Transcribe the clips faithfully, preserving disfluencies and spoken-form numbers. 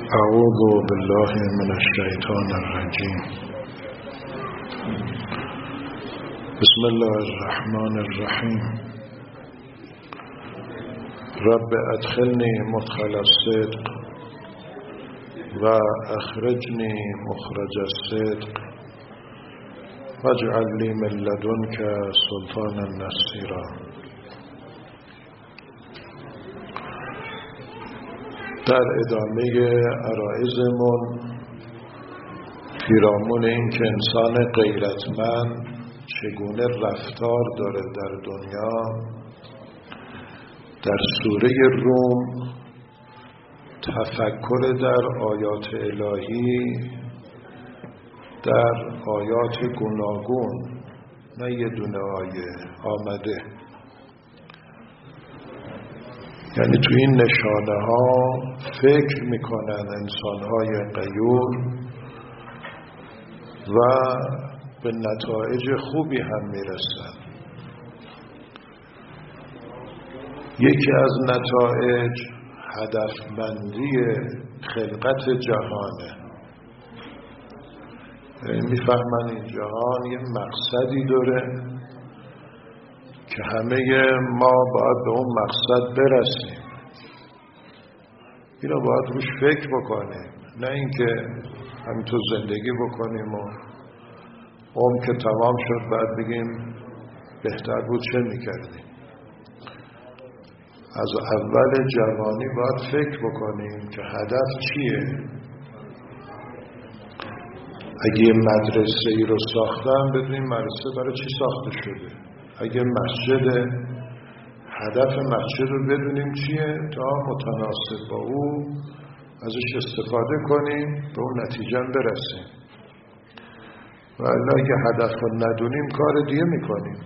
اعوذ بالله من الشیطان الرجیم. بسم الله الرحمن الرحیم. رب ادخلنی مدخل الصدق و اخرجنی مخرج الصدق واجعل لی من لدنک سلطانا نصیرا. در ادامه عرایضمون پیرامون این که انسان غیرتمند چگونه رفتار داره در دنیا، در سوره روم تفکر در آیات الهی، در آیات گوناگون، نه یه دونه آیه آمده. یعنی تو این نشانه ها فکر میکنن انسان های غیور و به نتایج خوبی هم میرسن. یکی از نتایج هدفمندی خلقت جهانه. میفهمن این جهان یه مقصدی داره که همه ما باید به اون مقصد برسیم. اینا باید روش فکر بکنیم، نه اینکه همینطور زندگی بکنیم و اون که تمام شد بعد بگیم بهتر بود چه میکردیم. از اول جوانی باید فکر بکنیم که هدف چیه. اگه یه مدرسه ای رو ساختن بدونیم مدرسه برای چی ساخته شده. اگه مسجد، هدف مسجد رو بدونیم چیه تا متناسب با او ازش استفاده کنیم به اون نتیجه برسیم. و الا اگه هدف رو ندونیم کار دیگه میکنیم.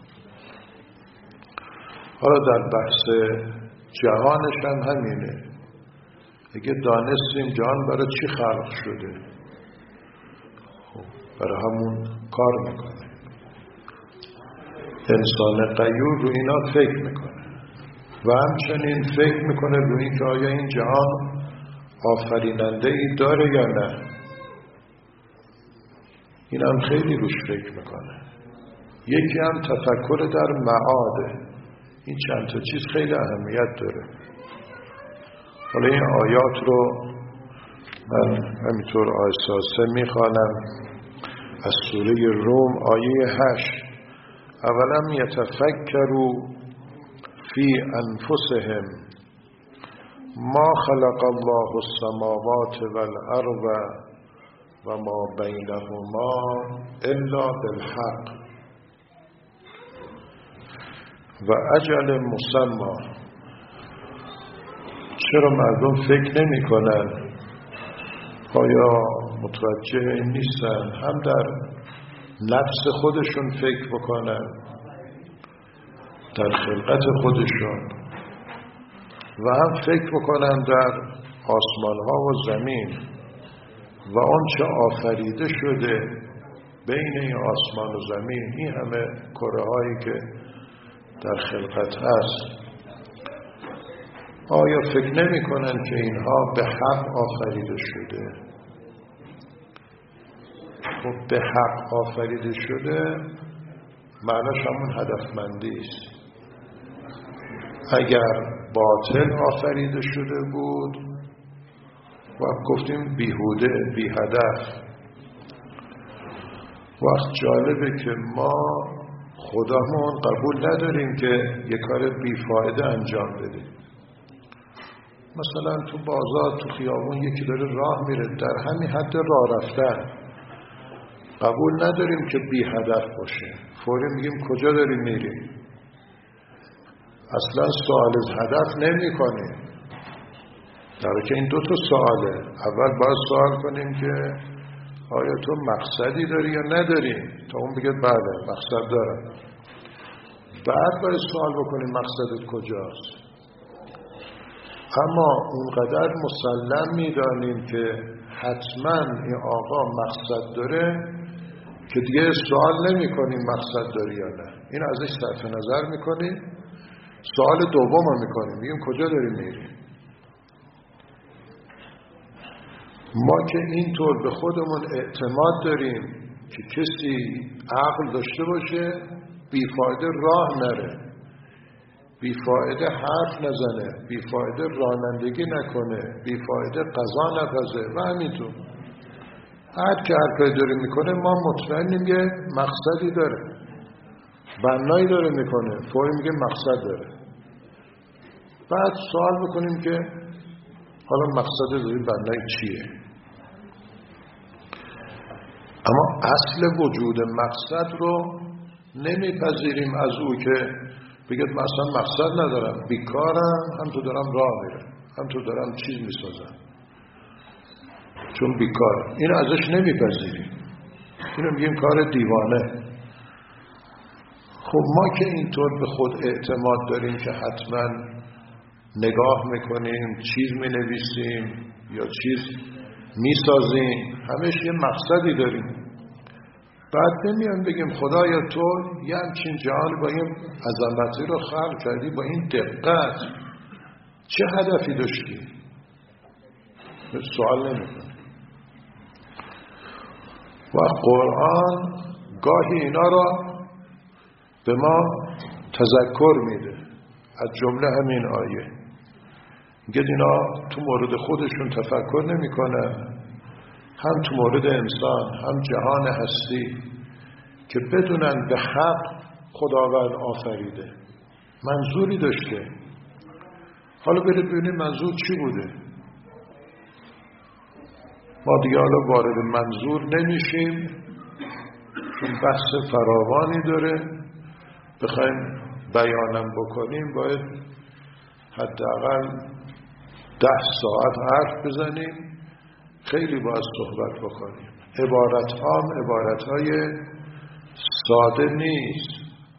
حالا در بحث جهانش هم همینه. اگه دانستیم جهان برای چی خلق شده، خب برای همون کار میکنیم. انسان غیور رو اینا فکر میکنه و همچنین فکر میکنه رو این که آیا این جهان آفریننده ای داره یا نه. این هم خیلی روش فکر میکنه. یکی هم تفکر در معاده. این چند تا چیز خیلی اهمیت داره. حالا این آیات رو من همینطور آیساسه میخوانم از سوره روم آیه هشت. اولم یتفکروا فی انفسهم ما خلق الله السماوات والارض و ما بینهما الا بالحق و اجل مسمى. چرا مردم فکر نمی کنن؟ آیا متوجه نیستن هم در نفس خودشون فکر بکنن، در خلقت خودشون، و هم فکر بکنن در آسمان ها و زمین و آنچه آفریده شده بین این آسمان و زمین، این همه کره هایی که در خلقت هست. آیا فکر نمی کنن که اینها به حق آفریده شده؟ خب به حق آفریده شده معناش همون هدفمندی است. اگر باطل آفریده شده بود وقت گفتیم بیهوده، بی هدف. وقت جالبه که ما خودمون قبول نداریم که یک کار بیفایده انجام بدیم. مثلا تو بازار، تو خیابون یکی داره راه میره، در همین حد راه رفتن قبول نداریم که بی هدف باشه. فوری میگیم کجا داریم میریم. اصلا سوال از هدف نمی کنیم. در حالی که این دو تا سواله. اول باید سوال کنیم که آیا تو مقصدی داری یا نداری، تا اون بگه بله مقصد دارم. بعد باید سوال بکنیم مقصدت کجاست. اما اونقدر مسلم میدانیم که حتما این آقا مقصد داره که دیگه سوال نمی کنیم مقصد داری یا نه. این ازش صرف نظر میکنیم. سوال دوم رو میکنیم، میگیم کجا داریم میریم. ما که اینطور به خودمون اعتماد داریم که کسی عقل داشته باشه بیفایده راه نره، بیفایده حرف نزنه، بیفایده رانندگی نکنه، بیفایده قضا نپزه و همینطور هر که هر کاری داره میکنه ما مطمئنیم یه مقصدی داره، بنایی داره میکنه، فوری میگه مقصد داره. بعد سوال بکنیم که حالا مقصد داری بنای چیه؟ اما اصل وجود مقصد رو نمیپذیریم از او که بگید من اصلا مقصد ندارم، بیکارم، هم تو دارم راه میرم، هم تو دارم چیز میسازم چون بیکارم. این ازش نمیپذیریم، اینو میگیم کار دیوانه. خب ما که اینطور به خود اعتماد داریم که حتما نگاه میکنیم، چیز مینویسیم یا چیز میسازیم، همش یه مقصدی داریم. بعد نمیان بگیم خدایا تو یه همچین جهان با این عظمتی رو خلق کردی، با این دقت چه هدفی داشتی؟ سوال نمیکنه. و قرآن گاهی اینا را به ما تذکر میده، از جمله همین آیه میگه اینا تو مورد خودشون تفکر نمیکنن، هم تو مورد انسان هم جهان هستی، که بدونن به حق خداوند آفریده، منظوری داشته. حالا برید ببینید منظور چی بوده. ما دیگه حالا وارد منظور نمیشیم چون بحث فراوانی داره، بخوایم بیانم بکنیم باید حداقل ده ساعت حرف بزنیم، خیلی باید صحبت بکنیم. عبارت هم عبارت های ساده نیست.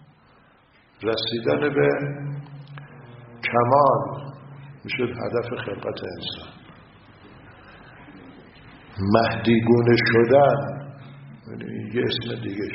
رسیدن به کمال میشه هدف خلقت انسان. مهدیگونه شدن یه اسم دیگه،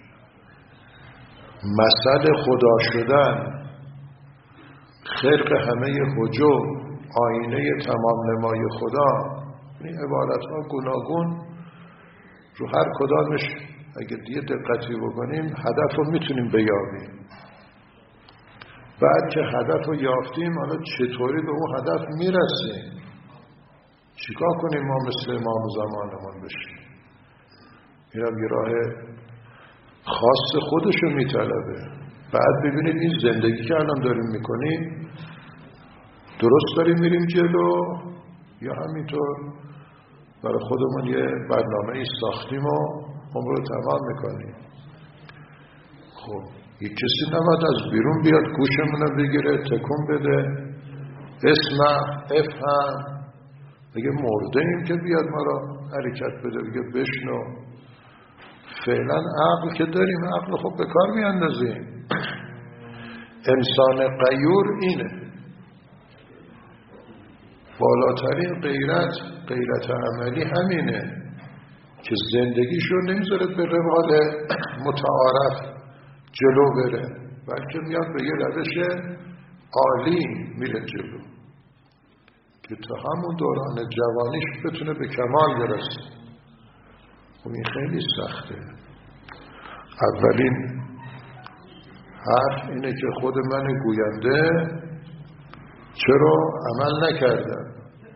مثل خدا شدن، خلق همه وجود، آینه تمام نمای خدا. این عبارت ها گوناگون رو هر کدامش اگه دیگه دقتی بکنیم هدف رو میتونیم بیابیم. بعد که هدف رو یافتیم حالا چطوری به اون هدف میرسیم؟ چیکار کنیم ما مثل امام زمانمون بشیم؟ اینم یه راه خاص خودشو میطلبه. بعد ببینید این زندگی که الان داریم میکنیم درست داریم میریم جلو یا همینطور برای خودمون یه برنامه ساختیم و اون رو تمام میکنیم. خب یک کسی نباید از بیرون بیاد گوشمون رو بگیره تکون بده، اسمع افهم، بگه مرده ایم که بیاد ما رو حرکت بده، بگه بشنو. فعلا عقل که داریم عقل خب به کار میاندازیم. انسان غیور اینه. بالاترین غیرت غیرت عملی همینه که زندگیشو نمیذاره به روال متعارف جلو بره، بلکه میاد به یه روش عالی میره جلو که تا همون دوران جوانیش بتونه به کمال برسه. و این خیلی سخته. اولین حرف اینه که خود من گوینده چرا عمل نکردم؟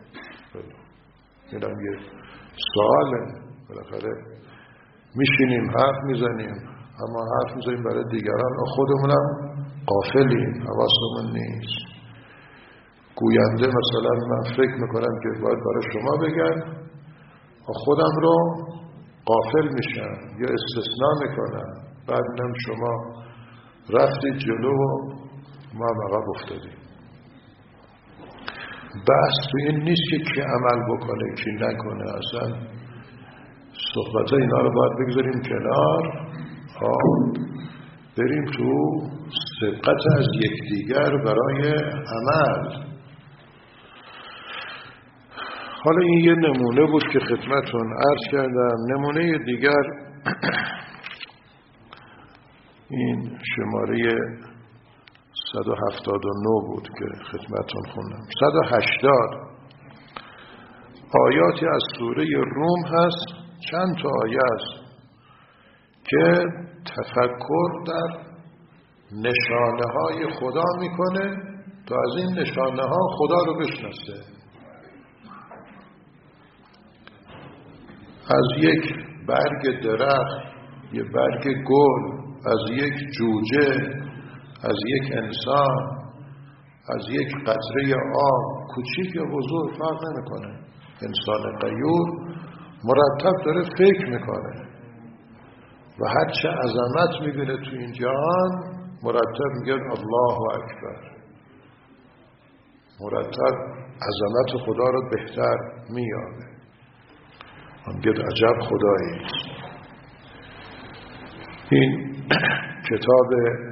اینم یه سواله. بالاخره میشینیم حرف میزنیم، اما حرف میزنیم برای دیگران و خودمونم غافلیم، حواسمون نیست. گوینده مثلا من فکر میکنم که باید برای شما بگم و خودم رو غافل میشم یا استثناء میکنم، بعد میدم شما رفتید جلو و ما عقب افتادیم. بحث به این نیست که کی عمل بکنه کی نکنه، اصلا صحبت ها اینا رو باید بگذاریم کنار، بریم تو سبقت از یکدیگر برای عمل. حالا این یه نمونه بود که خدمتون عرض کردم. نمونه دیگر این شماره صد و هفتاد و نه بود که خدمتون خوندم. صد و هشتاد آیاتی از سوره روم هست، چند تا آیه است که تفکر در نشانه های خدا میکنه تا از این نشانه ها خدا رو بشناسه. از یک برگ درخت، یه برگ گل، از یک جوجه، از یک انسان، از یک قطره آب، کوچیک یا بزرگ فرق نمیکنه. انسان غیور مرتب داره فکر میکنه و هر چه عظمت میبینه تو این جهان مرتب میگه الله اکبر، مرتب عظمت خدا رو بهتر میابه، میگه عجب خدایی. این کتاب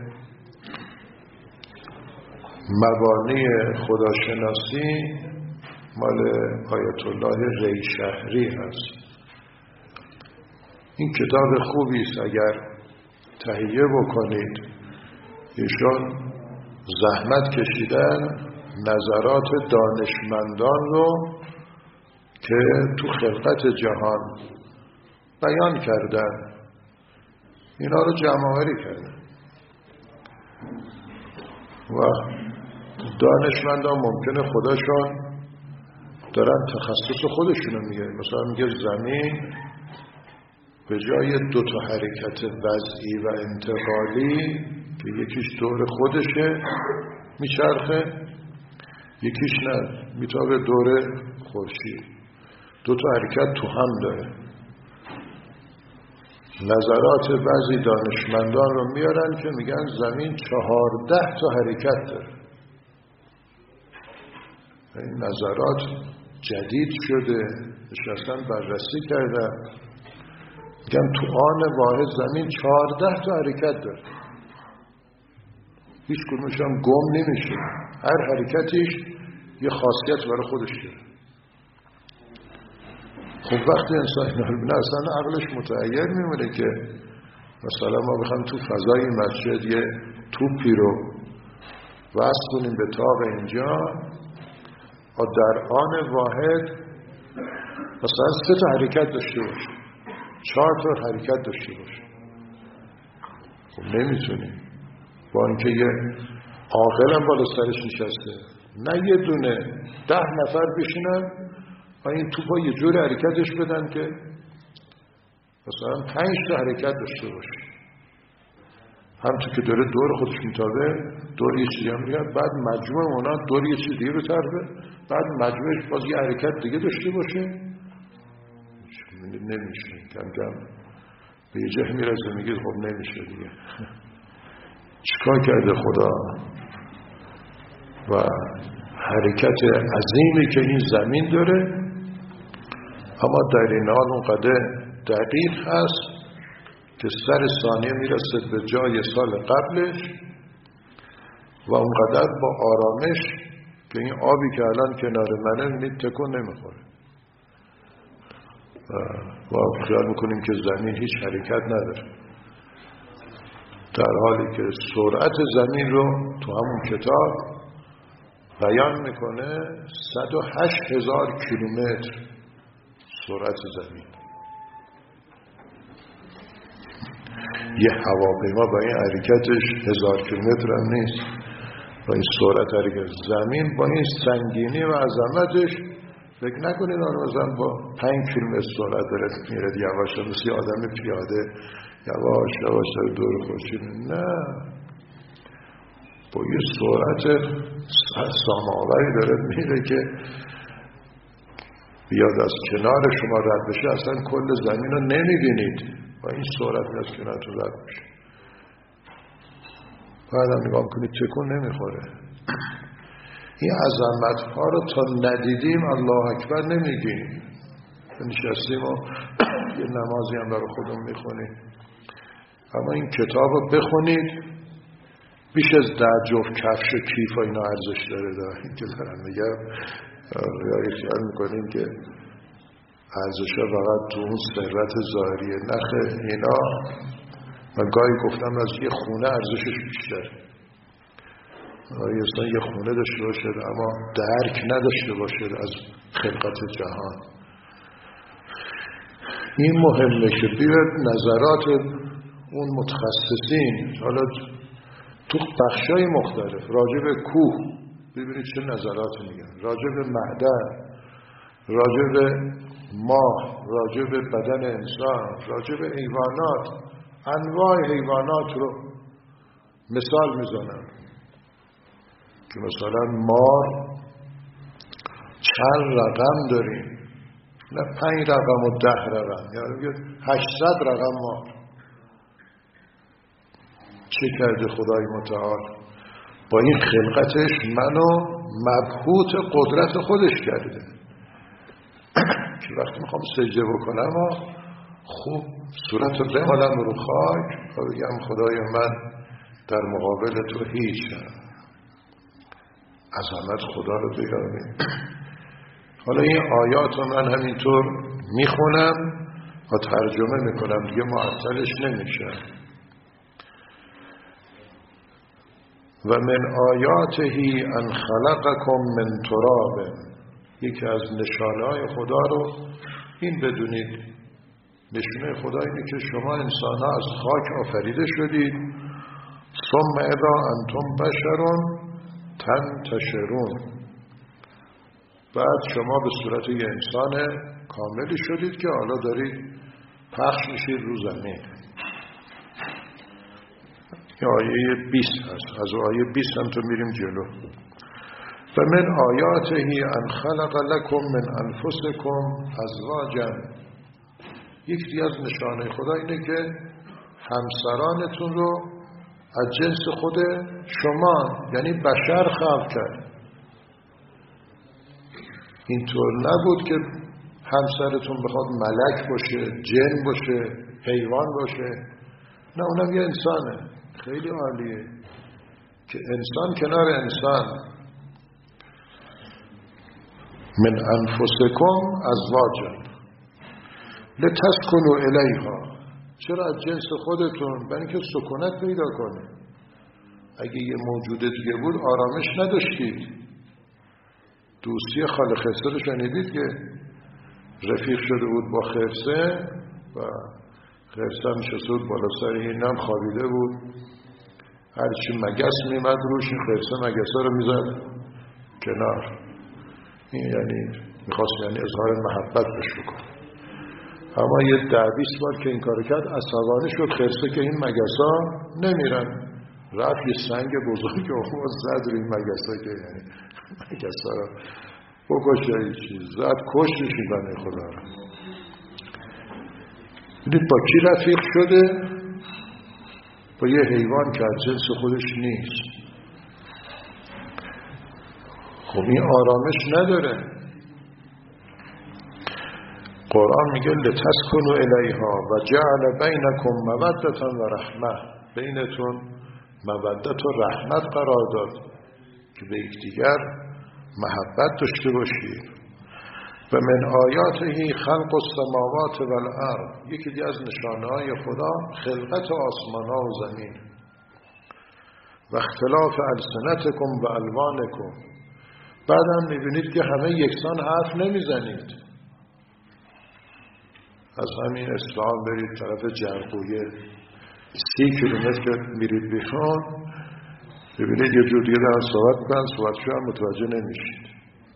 مبانی خداشناسی مال آیت الله ریشهری هست. این کتاب خوبی است اگر تهیه بکنید. ایشون زحمت کشیدن نظرات دانشمندان رو که تو خلقت جهان بیان کردن، اینا رو جمع‌آوری کردن و دانشمندان ممکنه خودشون دارن تخصص خودشونو میگه. مثلا میگه زمین به جای دو تا حرکت وضعی و انتقالی که یکیش دور خودشه میچرخه، یکیش نه میتابه دور خورشید، دو تا حرکت تو هم داره. نظرات بعضی دانشمندان رو میارن که میگن زمین چهارده تا حرکت داره. این نظرات جدید شده، نشستن بررسی کردن، میگن تو آن واحد زمین چهارده تا حرکت داره، هیچ کدومش هم گم نمیشه، هر حرکتش یه خاصیت برای خودش داره. خب وقتی انسان اینا رو بینه اصلا عقلش متغیر میمونه که مثلا ما بخوام تو فضای مسجد یه توپی رو وصل کنیم به تاق اینجا و در آن واحد مثلا سه تا حرکت داشته باشه، چهار تا حرکت داشته باشه. خب نمیتونیم، با اینکه یه عاقل هم بالا سرش نشسته، نه یه دونه ده نفر بشینن و این توپا یه جور حرکتش بدن که مثلا پنج تا حرکت داشته باشه، هم تو که داره دور خودش میتابه دور یه چیزی هم میگن، بعد مجموع اونا دور یه چیز دیگه رو طرفه، بعد مجموعش باز یه حرکت دیگه داشته باشه. نمیشه، کم کم به یه جه میرسه میگه خب نمیشه دیگه. چیکار کرده خدا؟ و حرکت عظیمی که این زمین داره، اما در این حال اونقدر دقیق هست که سر ثانیه میرسه به جای سال قبلش و اونقدر با آرامش که این آبی که الان کنار منه میبینید تکون نمیخوره و خیال میکنیم که زمین هیچ حرکت نداره، در حالی که سرعت زمین رو تو همون کتاب بیان میکنه. صد و هشت هزار کیلومتر سرعت زمین. یه هواپیما با این حرکتش هزار کیلومتر هم نیست، با این سرعت حرکت زمین، با این سنگینی و عظمتش فکر نکنید آن مثلا با پنج کیلومتر سرعت داره میره یواش، مثل آدم پیاده یواش یواش دور خورشید. نه، با یه سرعت سام‌آوری داره میره که بیاد از کنار شما رد بشه اصلا کل زمین رو نمیبینید، با این سرعت از کنار تو رد بشه. بعد هم نگاه کنید تکون نمیخوره. این عظمت ها رو تا ندیدیم الله اکبر نمیگیم. نشستیم و یه نمازی هم برای خودم میخونیم، اما این کتاب رو بخونید بیش از ده جفت کفش و کیف و اینا ارزش داره. داره این که دارم میگم یا خیال میکنیم که ارزش ها فقط تو اون ثروت ظاهریه. نخه، اینا من گاهی گفتم از یه خونه ارزشش بیشتر. انسان یه خونه داشته باشد اما درک نداشته باشد از خلقت جهان. این مهمه که بیاد نظرات اون متخصصین، حالا تو بخشای مختلف، راجع به کوه ببینید چه نظراتی میگن، راجع به معدن، راجع به ماه، راجع به بدن انسان، راجع به حیوانات، انواع حیوانات رو مثال میزنن که مثلا مار چند رقم داریم، نه پنج رقم و ده رقم، یعنی هشتصد رقم مار. چه کرده خدای متعال؟ با این خلقتش منو مبهوت قدرت خودش کرده که وقتی میخوام سجده بکنم و خوب صورت رو بمالم رو خاک و بگم خدای من در مقابل تو هیچ، عظمت خدا رو بیارم. حالا این آیات رو من همینطور میخونم و ترجمه میکنم، دیگه معطلش نمیشه. و من آیاته ان خلقکم من تراب، یکی از نشانه‌های خدا رو این بدونید، نشانه خدا اینه که شما انسان ها از خاک آفریده شدید، ثم اذا انتم بشرون تنتشرون، بعد شما به صورت یه انسان کاملی شدید که حالا دارید پخش میشید رو زمین. این آیه بیست هست، از آیه بیست هم تو میریم جلو. و من آیاته ان خلق لکم من انفسکم ازواجا، یکی از نشانه خدا اینه که همسرانتون رو از جنس خود شما یعنی بشر خلق کرد. اینطور نبود که همسرتون بخواد ملک باشه، جن باشه، حیوان باشه، نه، اونم یه انسانه. خیلی عالیه که انسان کنار انسان. من انفسکم ازواجا لتسکنوا الیها، چرا از جنس خودتون؟ برای اینکه سکونت پیدا کنه. اگه یه موجود دیگه بود آرامش نداشتید. دوستی خاله خرسه رو شنیدید که رفیق شده بود با خرسه و خرسه هم نشسته بود بالا سر این، هم خوابیده بود، هرچی مگس میمد روش این خرسه مگسه رو میزد کنار. این یعنی میخواست یعنی اظهار محبت بهش بکن. اما یه ده بیست بار که این کار کرد عصبانی شد خرسه که این مگسا نمیرن، رفت یه سنگ بزرگ و زد روی این مگسا که یعنی مگسا رو بکشه، این چیز زد کشتشی بنه خدا رو. دیدید با کی رفیق شده؟ با یه حیوان که از جنس خودش نیست. خب این آرامش نداره. قرآن میگه لتسکنوا الیها و جعل بینکم مودة و رحمه، بینتون مودت و رحمت قرار داد که به یکدیگر محبت داشته باشید. و من آیاته خلق السماوات و الارض، یکی دیگه از نشانه‌های خدا خلقت آسمان‌ها و زمین. و اختلاف السنتکم و الوانکم، بعدم میبینید که همه یکسان حرف نمیزنید. از همین اصفهان برید طرف جرقویه سی کیلومتر میرید بیرون، ببینید یه جور دیگه دارن صحبت میکنن، صحبتشو هم متوجه نمیشید.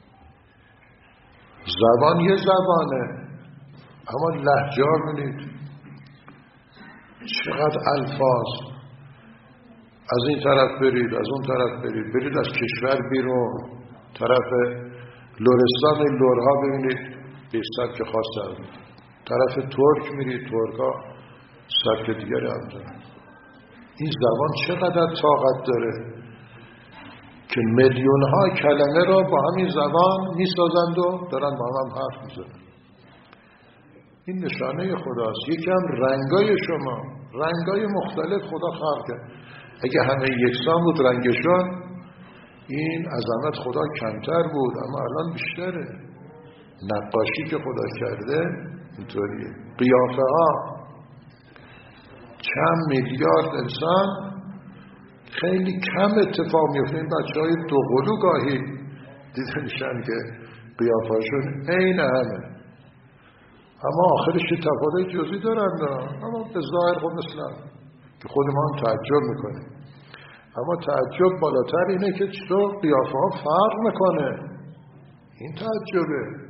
زبان یه زبانه اما لهجه ها ببینید چقدر الفاظ. از این طرف برید، از اون طرف برید، برید از کشور بیرون طرف لرستان، لرها ببینید به سبک خاص دارن. طرف ترک میرید، ترک ها سبک دیگری هم دارن. این زبان چقدر طاقت داره که میلیون ها کلمه را با همین زبان میسازند و دارن با هم حرف میزنن. این نشانه خداست. یکم رنگای شما، رنگای مختلف خدا خلق کرد. اگه همه یکسان بود رنگشون، این عظمت خدا کمتر بود، اما الان بیشتره. نقاشی که خدا کرده اینطوریه. قیافه ها، چند میلیارد انسان خیلی کم اتفاق میفته. این بچه های دوقلو گاهی دیده میشن که قیافه‌شون عین همه، اما آخرش تفاوت جزئی دارن، اما به ظاهر خود مثلا که خود ما هم تعجب میکنیم. اما تعجب بالاتر اینه که چطور قیافه ها فرق میکنه. این تعجبه.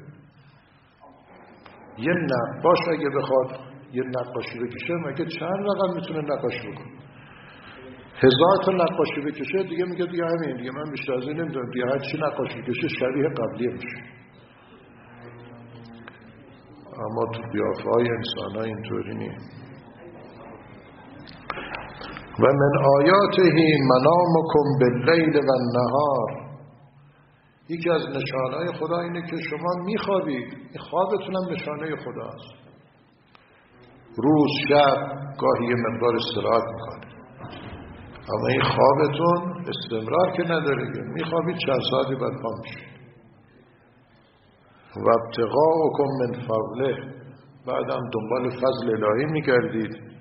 یه نقاش اگه بخواد یه نقاشی بکشه مگه چند رقم میتونه نقاشی بکنه؟ هزار تا نقاشی بکشه دیگه میگه دیگه همین دیگه من بیشتر از این نمیدونم، دیگه هر چی نقاشی بکشه شبیه قبلیه میشه. اما تو قیافه های انسان ها اینطوری نیست. و من آیاته منامکم باللیل و النهار، یکی از نشانهای خدا اینه که شما میخوابید. این خوابتون هم نشانه خداست. روز شب گاهی یه مقدار استراحت میکنه، اما این خوابتون استمرار که نداره، میخوابید چند ساعتی بعد پا میشید. و ابتغاءکم من فضله، بعدم دنبال فضل الهی میگردید.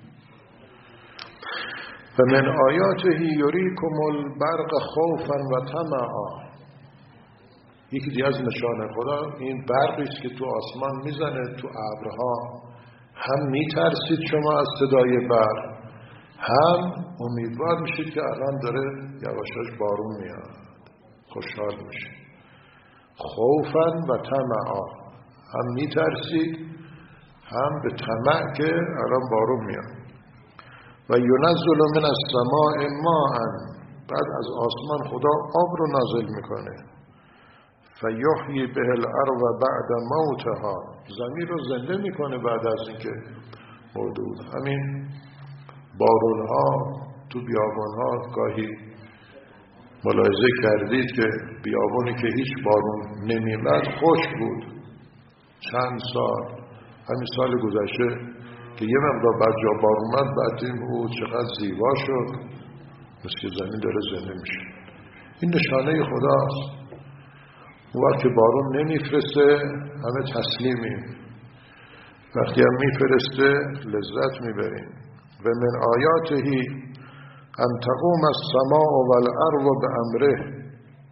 و من آیاته یریکم البرق خوفا و طمعا، یکی دیگه از نشانه خدا این برقی است که تو آسمان میزنه، تو ابرها، هم میترسید شما از صدای برق، هم امیدوار میشید که الان داره یواشاش بارون میاد، خوشحال میشید. خوفا و طمعا، هم میترسید هم به طمع که الان بارون میاد. و ینزل من السماء ماء، بعد از آسمان خدا آب رو نازل میکنه. فیحیی به الارض بعد موتها، زمین رو زنده میکنه بعد از اینکه مرده بود. همین بارون ها تو بیابان ها گاهی ملاحظه کردید که بیابانی که هیچ بارون نمیمد خوش بود چند سال. همین سال گذشته که یه مقدار بعد جا بارون اومد، بعد این او چقدر زیبا شد، مثل که زمین داره زنده میشه. این نشانه خداست. وقتی بارون نمیفرسته همه تسلیمیم، وقتی هم میفرسته لذت میبریم. و من آیاته ان تقوم السماء والارض بامره،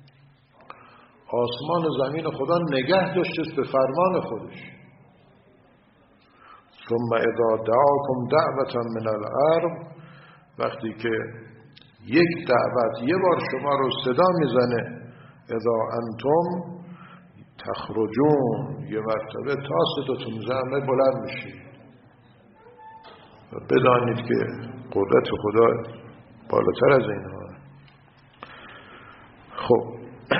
آسمان و زمین خدا نگه داشته به فرمان خودش. ثم اذا دعاکم دعوة من الارض، وقتی که یک دعوت یه بار شما رو صدا میزنه، اذا انتم تخرجون، یه مرتبه تا صداتون زمه بلند میشید. و بدانید که قدرت خدا بالاتر از اینها. خب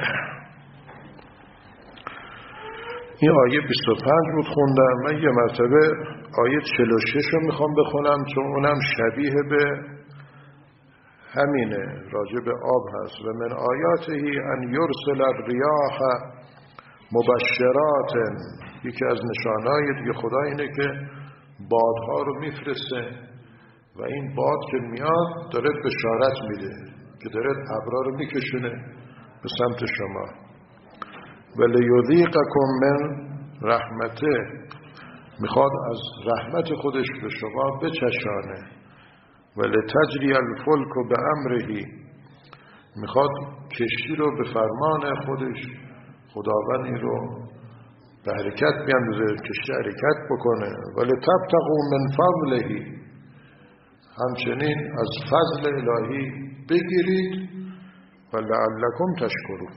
این آیه بیست و پنج بود خوندم. من یه مرتبه آیه چهل و شش رو میخوام بخونم، چون اونم شبیه به همینه، راجع به آب هست. و من آیاته ان یرسل الریاح مبشرات، یکی از نشانهای دیگه خدا اینه که بادها رو میفرسته و این باد که میاد داره بشارت میده که داره ابرها رو میکشونه به سمت شما. و لیذیقکم من رحمته، میخواد از رحمت خودش به شما بچشانه. و لتجری الفلک به امرهی، میخواد کشتی رو به فرمان خودش خداوندی رو به حرکت بیاندازه، کشتی حرکت بکنه. و لتبتغوا من فضله، همچنین از فضل الهی بگیرید. و لعلکم تشکرون.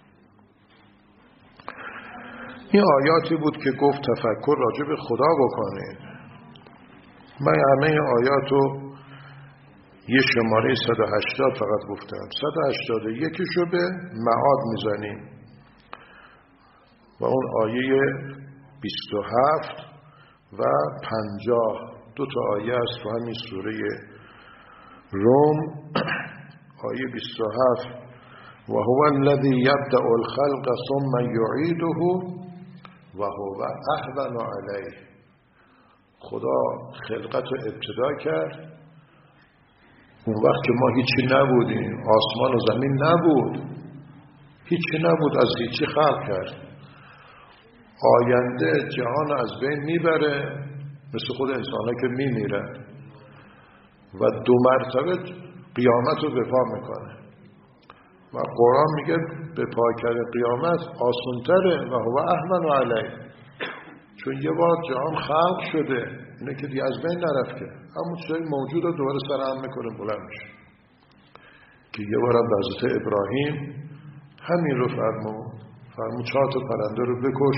این آیاتی بود که گفت تفکر راجع به خدا بکنید. من همه آیات رو یه شماره صد و هشتاد فقط گفتم. صد و هشتاد و یک شو به معاد میزنیم و اون آیه بیست و هفت و پنجاه، دو تا آیه است تو همین سوره روم. آیه بیست و هفت و هو الذی یبدأ الخلق ثم یعیده و هو اهون علیه، خدا خلقت رو ابتدا کرد اون وقت که ما هیچی نبودیم، آسمان و زمین نبود، هیچی نبود، از هیچی خلق کرد. آینده جهان از بین میبره مثل خود انسان ها که میمیرن و دو مرتبه قیامت رو به پا میکنه و قرآن میگه به پا کردن قیامت آسان‌تره و هو اهون علیه، چون یه بار جهان خلق شده، اینه که دیگه از بین نرفته، همون چیزای موجود رو دوباره سرهم میکنه بلند میشه. که یه بار هم حضرت ابراهیم همین رو فرمود، فرمود چهار تا پرنده رو بکش،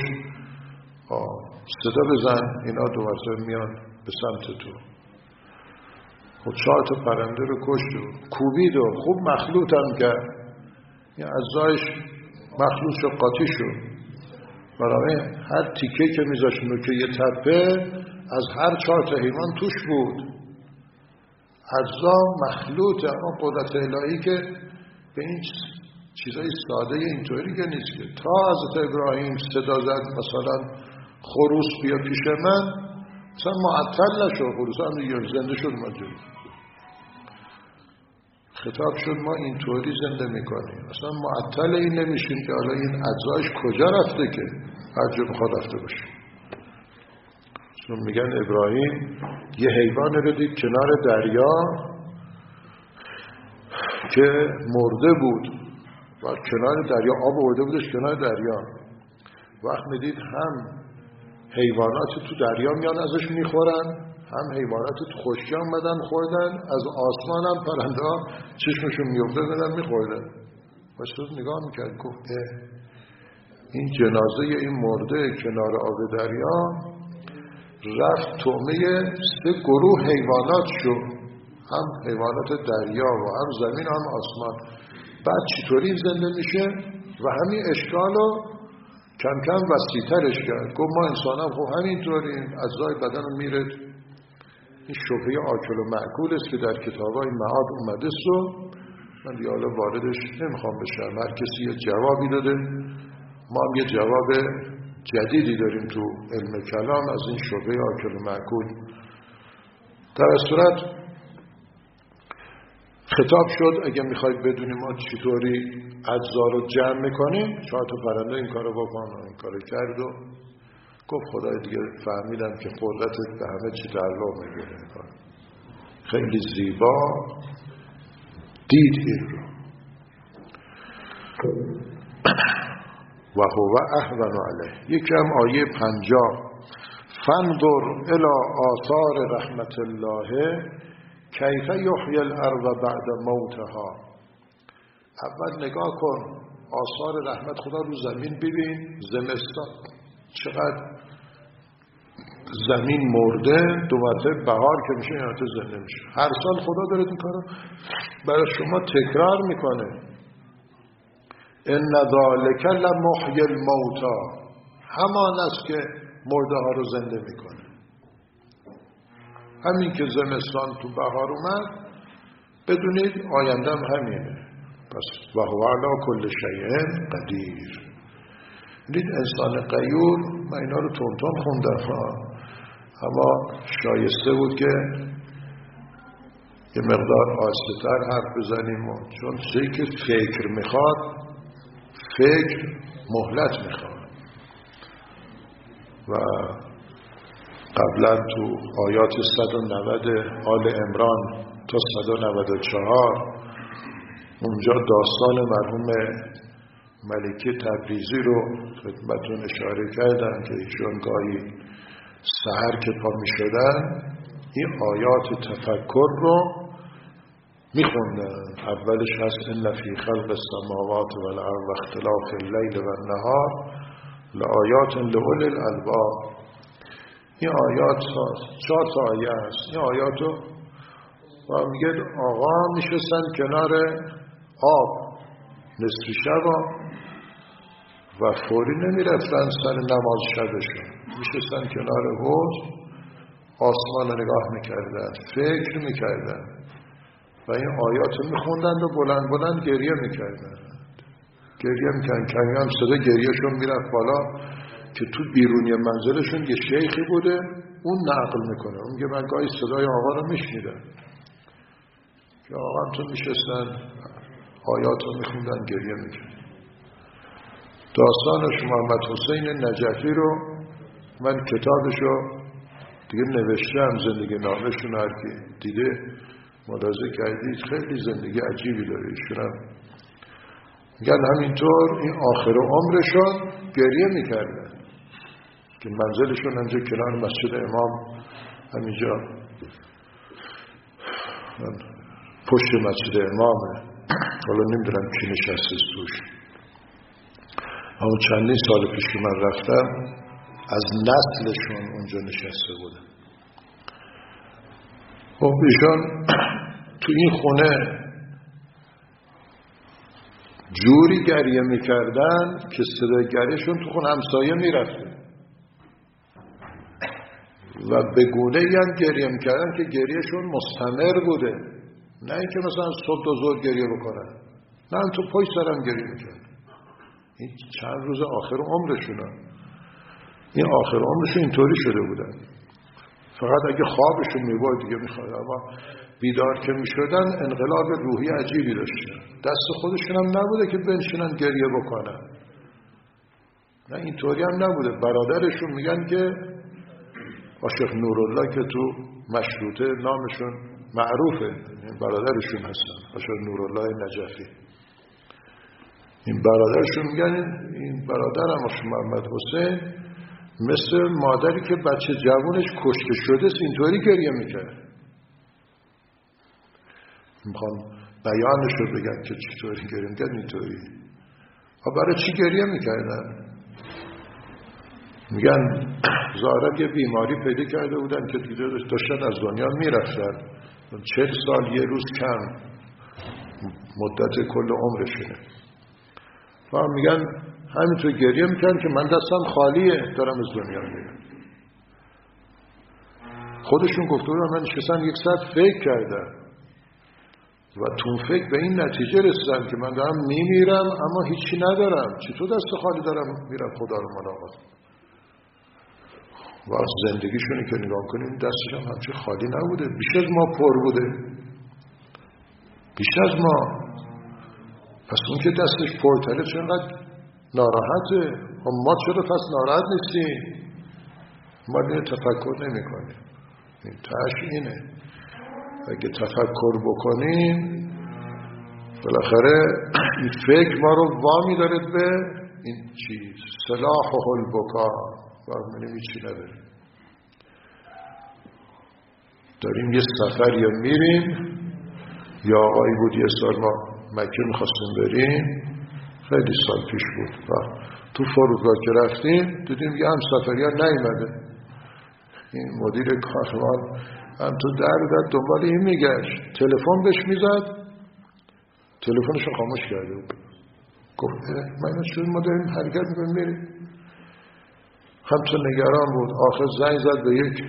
صدا بزن اینا دوباره میان به سمت تو. خود چهار تا پرنده رو کشت و کوبید و خوب مخلوط هم کرد، این اجزایش مخلوط شد، قاطی شد. برای هر تیکه که میذاشت نوکه یه تپه از هر چهار تا حیوان توش بود، اجزا مخلوطه. اما قدرت الهی که به این چیزای ساده اینطوری که نیست که تا حضرت ابراهیم صدا زد مثلا خروس بیا پیش من، مثلا معطل نشد، خروس هم دیگه زنده شد. ما جلو خطاب شد ما اینطوری زنده میکنیم، اصلا معطل این نمیشیم که حالا این اجزایش کجا رفته که هر جا بخواد رفته باشه. چون میگن ابراهیم یه حیوان رو دید کنار دریا که مرده بود و کنار دریا آب آورده بودش کنار دریا. وقت میدید هم حیوانات تو دریا میان ازش میخورن، هم حیوانات تو خشکی آمدن خوردن، از آسمان هم پرنده ها چشمشون میفته بدن میخوردن. باشتاد نگاه میکرد گفت این جنازه این مرده کنار آب دریا رفت تومه سه گروه حیوانات شد، هم حیوانات دریا و هم زمین هم آسمان. بعد چطوری زنده میشه و همین اشکالو کم کم وسیع‌ترش کرد. گفت ما انسان هم خب همینطوریم، اجزای بدن رو میره. این شبهه آکل و معکول است که در کتابای معاد اومده سو من دیگه حالا واردش نمیخوام بشم، هر کسی یه جوابی داده، ما هم یه جواب جدیدی داریم تو علم کلام از این شبهه آکل و معکول. در صورت خطاب شد اگه میخواید بدونیم ما چطوری اجزا رو جمع میکنیم، چهار تا پرنده این کارو بکن، این کارو کرد و گفت خدای دیگه فهمیدم که قدرتت به همه چی تعلق میگیره. خیلی زیبا دید این رو. و هو اهون علیه. یکی هم آیه پنجاه فانظر الی آثار رحمت الله کیف یحیی الارض بعد موتها. اول نگاه کن آثار رحمت خدا رو زمین ببین. زمستان چقدر زمین مرده، دو مرتبه بهار که میشه یعنی زنده میشه. هر سال خدا داره این کارو برای شما تکرار میکنه. ان ذالک لمحیی الموتی، همان است که مرده ها رو زنده میکنه. همین که زمستان تو بهار اومد بدونید آینده هم همینه. پس و هو علی کل شیء قدیر. دید انسان غیور، من اینا رو تون تون خوندم اما شایسته بود که یه مقدار آسته‌تر حرف بزنیم، چون چیزی که فکر میخواد، فکر مهلت میخواد. و قبلا تو آیات صد و نود آل عمران تا صد و نود و چهار اونجا داستان مرحوم ملکه تبریزی رو خدمتون اشاره کردم که ایشون گاهی سحر که پا می شدن این آیات تفکر رو می خوندن. اولش هست ان فی خلق السماوات والارض و اختلاف اللیل و النهار لآیات لأولی الالباب. این آیات چهار تا آیه هست. این آیات رو و میگه آقا میشستن کنار آب نصف شب و فوری نمیرفتن سر نماز شبشون، میشستن کنار حوض آسمان رو نگاه میکردن، فکر میکردن و این آیات رو میخوندن و بلند بلند گریه میکردن. گریه میکردن، کمی هم صدا گریهشون میرفت بالا که تو بیرونی منزلشون یه شیخی بوده اون نقل میکنه. اون میگه من گاهی صدای آقا رو میشنیدم که آقا هم تو میشستن آیات رو میخوندن گریه میکردن. داستانش محمد حسین نجفی رو من کتابشو دیگه نوشتم، زندگی نامشون هر کی دیده ملاحظه کردید خیلی زندگی عجیبی داره ایشون هم میگن همینطور این آخر عمرشون گریه میکردن که منزلشون اینجا کنار مسجد امام همینجا پشت مسجد امامه. حالا نمیدونم کی نشسته توش، اما چندین سال پیش که من رفتم از نسلشون اونجا نشسته بودن. خب ایشان تو این خونه جوری گریه میکردن که صدای گریهشون تو خونه همسایه میرفته و به گونه ای هم گریه میکردن که گریهشون مستمر بوده، نه اینکه مثلا صبح تا ظهر گریه بکنن، نه تو پای سرم گریه میکردن. این چند روز آخر عمرشون، این آخر عمرشون اینطوری شده بودن. فقط اگه خوابشون میبود دیگه میخواد، اما بیدار که میشدن انقلاب روحی عجیبی داشتن. دست خودشون هم نبوده که بنشینن گریه بکنن، نه اینطوری هم نبوده. برادرشون میگن که عاشق نورالله که تو مشروطه نامشون معروفه، این برادرشون هستن، عاشق نورالله نجفی. این برادرشون میگن این برادرم عاشق محمد حسین مثل مادری که بچه جوانش کشته شده اینطوری گریه میکرد. میخوام بیانش رو بگم که چطوری گریه میکرد. اینطوری برای چی گریه میکردن؟ میگن ظاهرا یه بیماری پیدا کرده بودن که دیگه داشتن از دنیا میرفتن، چهل سال یه روز کم مدت کل عمرشونه. و میگن همینطور گریه میکنن که من دستم خالیه دارم از دنیا میرم. خودشون گفته بودن من نشستم یک ساعت فکر کردم و تو فکر به این نتیجه رسیدم که من دارم میمیرم اما هیچی ندارم، چطور دست خالی دارم میرم خدا رو ملاقات. و از زندگیشونی که نگاه کنیم دستش هم همچه خالی نبوده، بیش از ما پر بوده، بیش از ما. پس اون که دستش پرتره چقدر ناراحته، ما چرا پس ناراحت نیستیم؟ ما اینه تفکر نمی کنیم. این تاش اینه، اگه تفکر بکنیم بالاخره این فکر ما رو وامی داره به این چیز سلاح و حلبکا و منیم چی نداریم. داریم یه سفر یا میریم، یا آقایی بود یه سال ما مکه میخواستیم بریم، خیلی سال پیش بود و تو فرودگاه که رفتیم دیدیم یه هم سفری ها نیومده. این مدیر کاروان هم تو در در دنبال این میگشت، تلفن بهش میزد، تلفنشو خاموش کرده بود. گفت من چون ما داریم حرکت میکنیم میریم. هم تو نگران بود. آخر زنگ زد به یک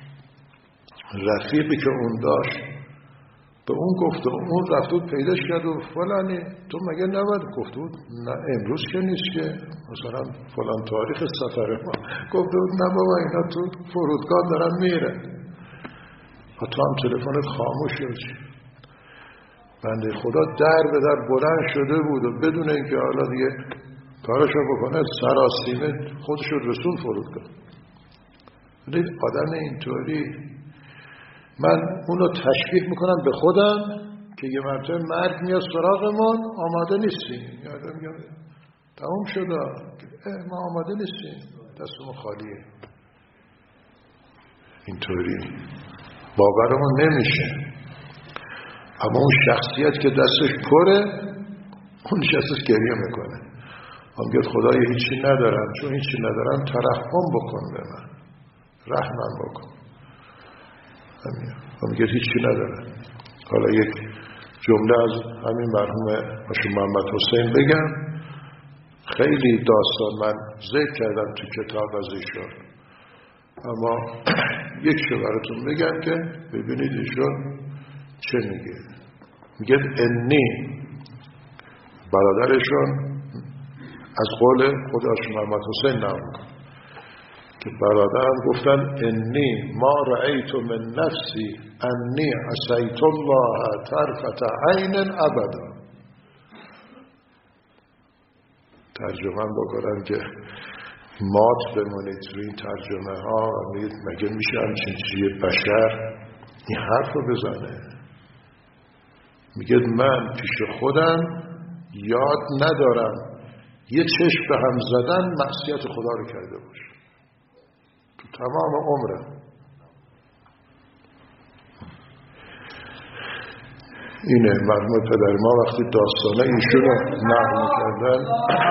رفیقی که اون داشت، به اون گفت، اون رفت بود پیداش کرد و فلانی تو مگه نباید؟ گفت بود نه امروز که نیست که، مثلا فلان تاریخ سفر ما. گفت بود نه بابا اینا تو فرودگاه دارن میره و تو هم تلفنت خاموش شد. بنده خدا در به در بلند شده بود و بدون اینکه حالا دیگه کارشو بکنه سراسیمه خودشو رسون فرودگاه. دید آدم اینطوری، من اونو تشبیه میکنم به خودم که یه مرتبه مرگ میاد سراغمون، آماده نیستیم. یادم میگم تمام شده، ما آماده نیستیم، دستمون خالیه. اینطوری باورمون نمیشه. اما اون شخصیت که دستش پره، اون نشستش گریه میکنه. هم گفت خدای هیچی ندارم، چون هیچی ندارم ترحم بکن به من، رحمم بکن. هم گفت هیچی ندارم. حالا یک جمله از همین مرحوم عاشق محمد حسین بگم. خیلی داستان من ذکر کردم تو کتاب از ایشون، اما یک شو براتون بگم که ببینید ایشون چه میگه. میگه انی، برادرشون از قول خود عاشق محمد حسین نام میکنه که برادرم گفتن انی ما رأیت من نفسی انی عصیت الله طرفت عین ابدا. ترجمه بکنم که مات بمونید روی این ترجمه ها، مگه میشه همچین چیه بشر این حرف رو بزنه؟ میگه من پیش خودم یاد ندارم یه چشم به هم زدن معصیت خدا رو کرده باشه تو تمام عمرم. اینه مرحوم پدر ما وقتی داستانه ایشون رو نقل میکردن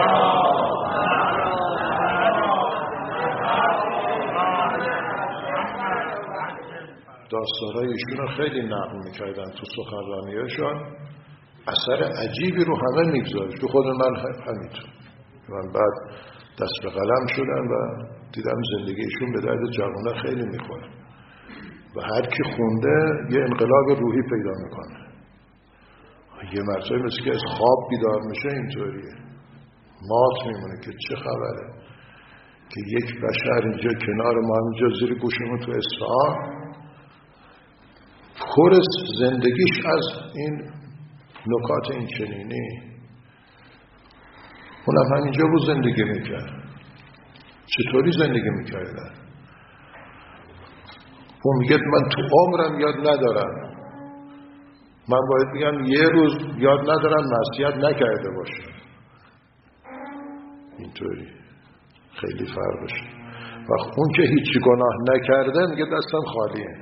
داستانه ایشون رو خیلی نقل میکردن تو سخنرانیاشون، اثر عجیبی رو همه میگذاشت، تو خود من همینطور. من بعد دست به قلم شدم و دیدم زندگیشون به درد جوانه خیلی میخوره و هر کی خونده یه انقلاب روحی پیدا میکنه. یه مرتبه مثل که از خواب بیدار میشه اینطوریه، مات میمونه که چه خبره که یک بشر اینجا کنار ما، اینجا زیر گوشمون تو اصفهان، پر زندگیش از این نکات این چنینی، اونم همینجا بود زندگی میکرد. چطوری زندگی میکردن؟ اون میگه من تو عمرم یاد ندارم، من باید بگم یه روز یاد ندارم معصیت نکرده باشه. اینطوری خیلی فرقشه. و اون که هیچی گناه نکرده میگه دستم خالیه،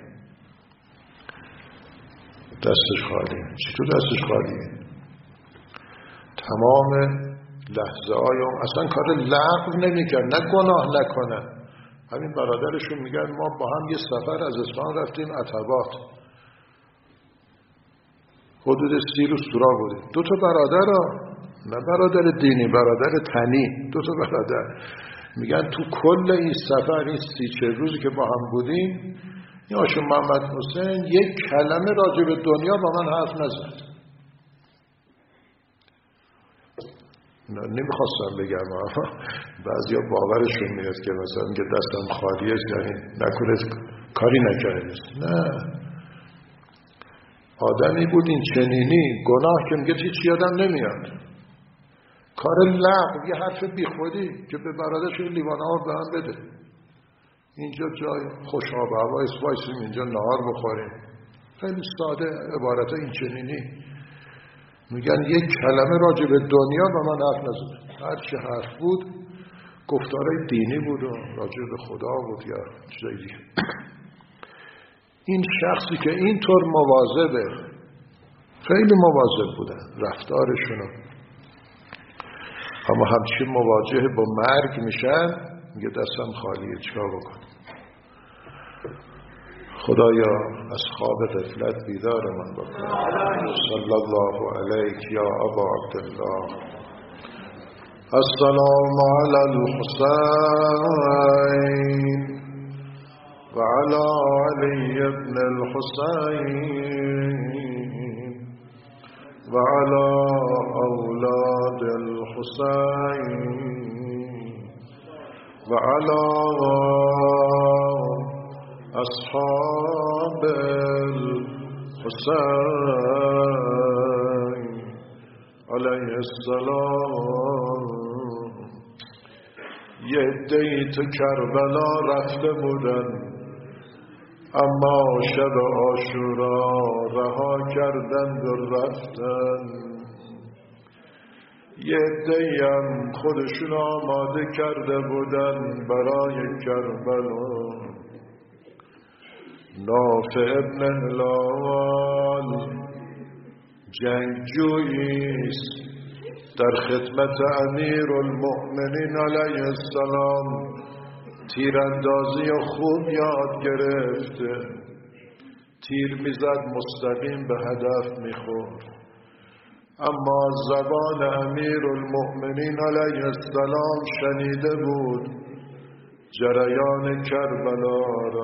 دستش خالیه. چطور دستش خالیه؟ تمام لحظه های اون اصلا کار لغو نمیکرد، نه گناه نکنه. همین برادرشون میگن ما با هم یه سفر از اصفهان رفتیم عتبات، حدود سی روز تو راه بودیم. دو تا برادر ها، نه برادر دینی، برادر تنی، دو تا برادر. میگن تو کل این سفر، این سی چه روزی که با هم بودیم، این آشون محمد حسین یک کلمه راجع به دنیا با من حرف نزد. نمیخواستم بگم، بعضی ها باورشون میاد که مثلا میگه دستم خالیه، یعنی نکنه کاری نکرده. نه، آدمی بود این چنینی، گناه که میگه هیچ یادم نمیاد، کار لغو، یه حرف بی خودی که به برادرش لیوان آب به هم بده، اینجا جای خوش آب و هوا است، وایسیم اینجا نهار بخوریم. خیلی ساده عبارت این چنینی. میگن یک کلمه راجع به دنیا به من حرف نزد. هر چه حرف بود گفتارای دینی بود و راجع به خدا بود یا چیزای دیگه. این شخصی که اینطور مواظبه، خیلی مواظب بودن رفتارشونو، اما همچین مواجه با مرگ میشن، میگه دستم خالیه، چیکار بکن؟ خدایا از خواب غفلت بیدار من بکن. صلی الله علیک یا ابا عبدالله. السلام علی الحسین و علی علی ابن الحسین و علی اولاد الحسین و علی اصحاب الحسین علیه السلام. یه عده‌ای تو کربلا رفته بودن، اما شب عاشورا رها کردند و رفتن. یه عده‌ای هم خودشون آماده کرده بودن برای کربلا. نافع ابن هلال جنگجوییست، در خدمت امیر المؤمنین علیه السلام تیراندازی خوب یاد گرفته، تیر میزد مستقیم به هدف میخورد. اما زبان امیر المؤمنین علیه السلام شنیده بود جریان کربلا را.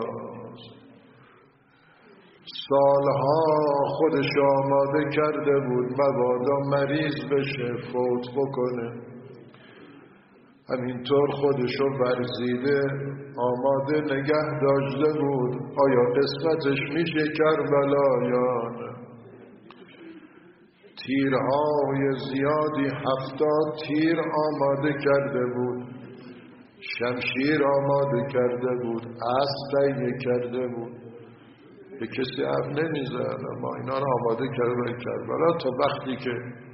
سالها خودش آماده کرده بود مبادا مریض بشه، فوت بکنه. همینطور خودشو ورزیده آماده نگه داشته بود آیا قسمتش میشه کربلا یا نه. تیرهای زیادی، هفتاد تیر آماده کرده بود، شمشیر آماده کرده بود، اسب تهیه کرده بود. به کسی حرف نمیزن، اما اینا رو آماده کرده برای کربلا تا وقتی که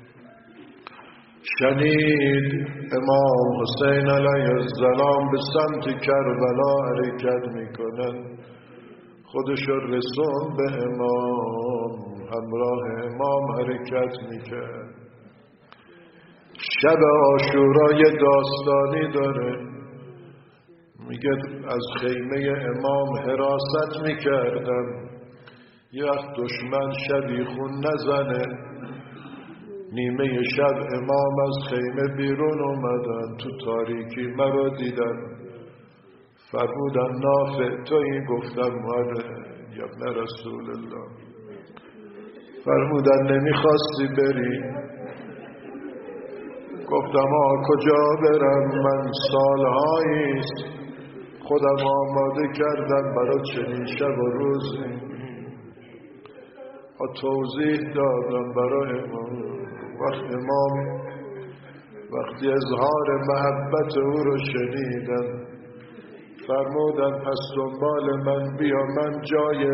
شنید امام حسین علیه السلام به سمت کربلا حرکت میکنن، خودش رسون به امام، همراه امام حرکت میکرد. شب عاشورا یه داستانی داره، میگه از خیمه امام حراست میکردم، یه وقت دشمن شبی خون نزنه، نیمه شب امام از خیمه بیرون اومدن، تو تاریکی مرا دیدن، فرمودن نافع تویی؟ گفتم آره یا ابن رسول الله. فرمودن نمیخواستی بری؟ گفتم آه کجا برم، من سالهاییست خودم آماده کردم برای چنین شب و روزی. توضیح دادم برای امام. وقت امام وقتی اظهار محبت او رو شنیدن، فرمودن پس دنبال من بیا، من جای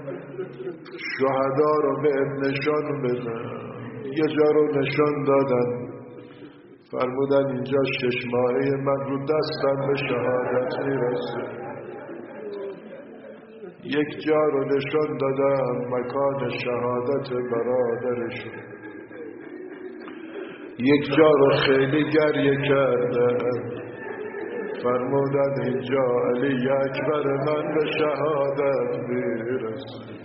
شهدا رو به نشان بدم. یه جا رو نشان دادن، فرمودن اینجا شش ماهه من رو دستم به شهادت میرسه. یک جا رو نشان دادن، مکان شهادت برادرشون. یک جا رو خیلی گریه کردن، فرمودن اینجا علی اکبر من به شهادت میرسه.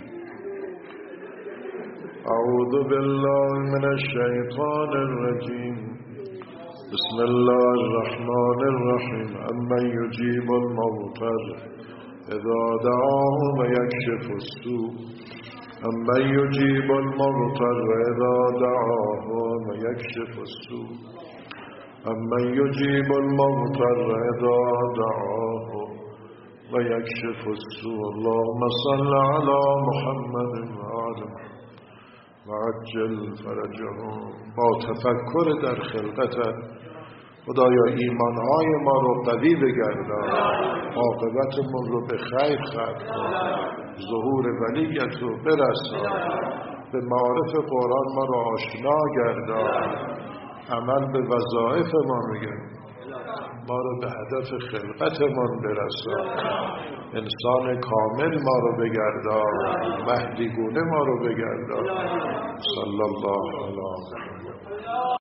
اعوذ بالله من الشیطان الرجیم. بسم الله الرحمن الرحیم. امن یجیب المضطر اذا دعاه و یکشف السوء. امن یجیب المضطر اذا دعاه و یکشف السوء. امن یجیب المضطر اذا دعاه و یکشف السوء. اللهم صل علی محمد و آله و عجل فرجهم. با تفکر در خلقتت خدایا ایمانهای ما رو قوی بگردان، عاقبتمون رو به خیر ختم کن، ظهور ولیت رو برسان، به معارف قرآن ما رو آشنا گردان، عمل به وظایفمان بگردان، ما رو به هدف خلقتمان برسان، انسان کامل ما رو بگردان، مهدی گونه ما رو بگردان. صلی الله علیه و